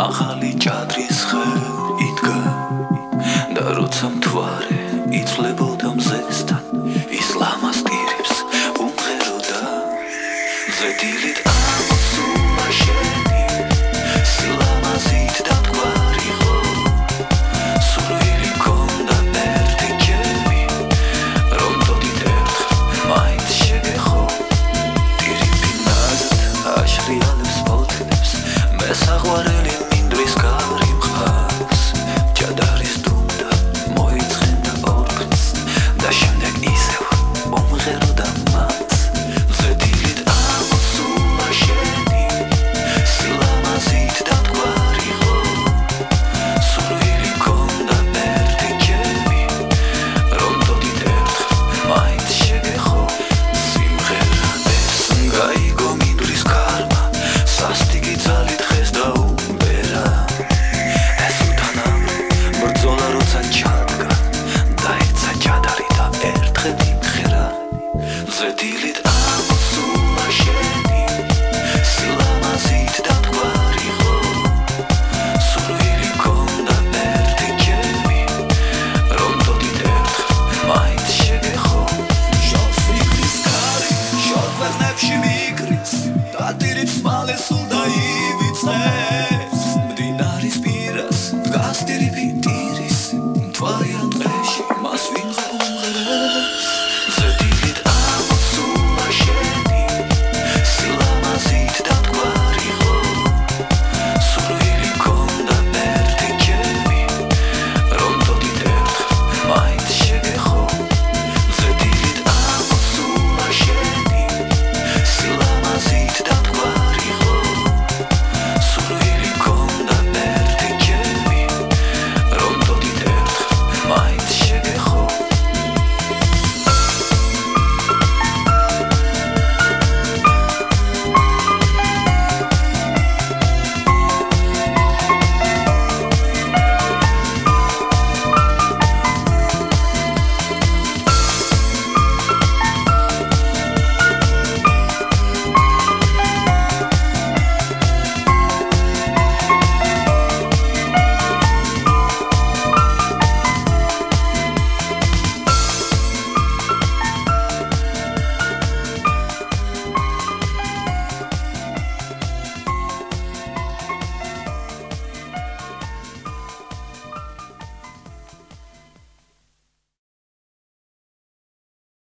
მაღალი ჭადრის ხე იდგა და როცა მთვარე იცვლებოდა მზესთან ის ლამაზტირებს უმღეროდა ზედილით ამოსულა შენი სილამაზით დამგვარიყო სურვილი მქონდა ერთი ჯერმი რომ დოდით ერთხელ მაინც შეგეხო ტირიფინაზად აშრიალებს მოთნებს მე საყვარელი მინდვრის გარი მყავს ჭადარის დუმდა მოიწყენდა ორფერს და შემდეგ ისევ უმღეროდა მას ზედილით ამოსულა შენი სილამაზით დამგვარიყო სურვილი მქონდა ერთი ჯერმი რომ დოდით ერთხელ მაინც შეგეხო სიმღერა ეს გაიგო მინდვრის გარმა სასტიკი ძალით ხეს დაუბერა ეს უთანამო ბრძოლა როცა ჩადგა დაეცა ჭადარი და ერთხელ იმღერა ზედილით ამოსულა შენი სილამაზით დამგვარიყო სურვილი მქონდა ერთი ჯერმი რომ დოდით ერთხელ მაინც შეგეხო შორს ფიქრის ქარი შორს ვეზნებში მიკრის და ტირიფს მალე სულ დაივიწყე